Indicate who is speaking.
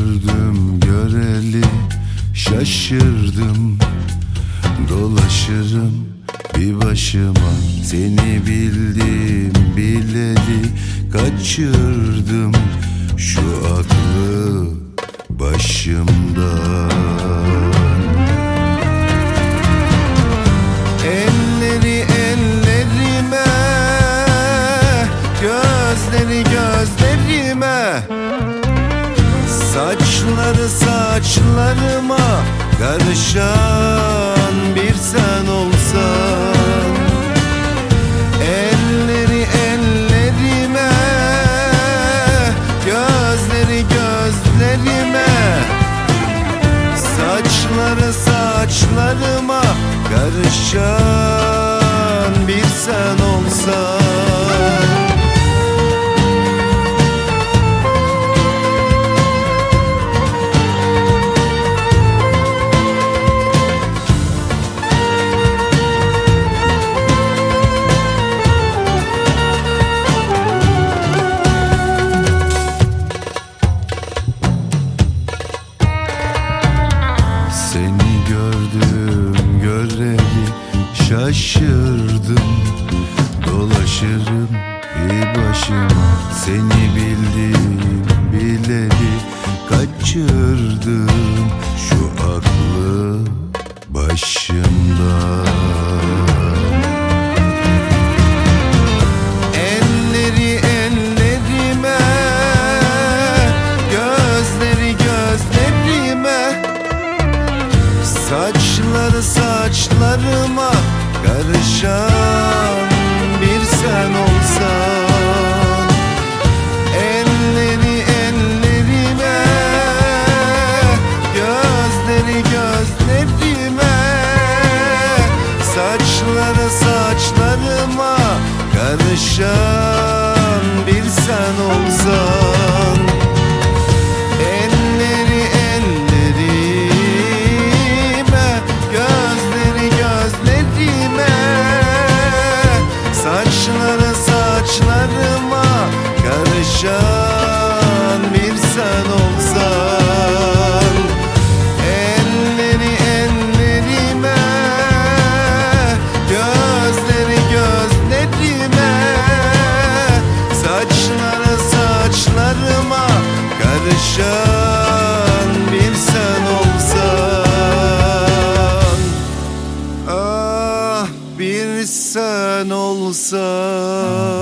Speaker 1: gördüm göreli şaşırdım. Dolaşırım bir başıma, seni bildim bileli kaçırdım şu aklı başımdan. Elleri ellerime, gözleri gözlerime, saçları saçlarıma karışan bir sen olsan. Elleri ellerime, gözleri gözlerime, saçları saçlarıma karışan bir sen olsan. Seni gördüm göreli şaşırdım. Dolaşırım bir başıma, seni bildim bileli kaçırdım şu aklı başımdan. Elleri ellerime, gözleri gözlerime, saçları saçlarıma karışan bir sen olsan. Elleri ellerime, gözleri gözlerime, saçları saçlarıma karışan bir sen olsan. Elleri ellerime, gözleri gözlerime, saçları saçlarıma karışan bir sen olsan. Elleri ellerime, gözleri gözlerime, saçları saçlarıma karışan bir sen olsan. Ah, bir sen olsan.